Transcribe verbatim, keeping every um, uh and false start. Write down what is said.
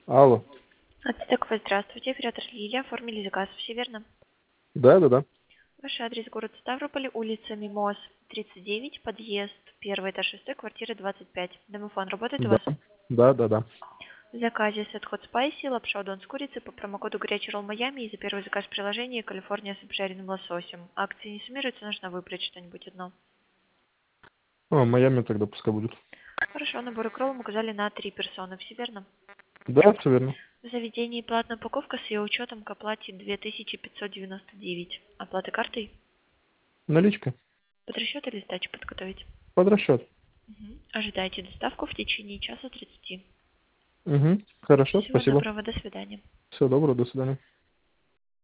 Алло. Ацтекова, здравствуйте. Оператор Лилия. Оформили заказ. Все верно? Да, да, да. Ваш адрес город Ставрополь, улица Мимоз, тридцать девять, подъезд, первый этаж шестой, квартира двадцать пять. Домофон работает у Да, вас? да, да, да. В заказе сет хот спайси, лапша удон с курицей по промокоду горячий ролл Майами и за первый заказ в приложении Калифорния с обжаренным лососем. Акции не суммируются, нужно выбрать что-нибудь одно. О, Майами тогда пускай будет. Хорошо, набор икрол мы указали на три персоны. Все верно? Да, все верно. В заведении платная упаковка с ее учетом к оплате две тысячи пятьсот девяносто девять. Оплата картой? Наличка. Под расчет или сдачу подготовить? Под расчет. Мгм. Ожидайте доставку в течение часа тридцати. Угу. Хорошо, Всего спасибо. доброго, до свидания. Всего доброго, до свидания.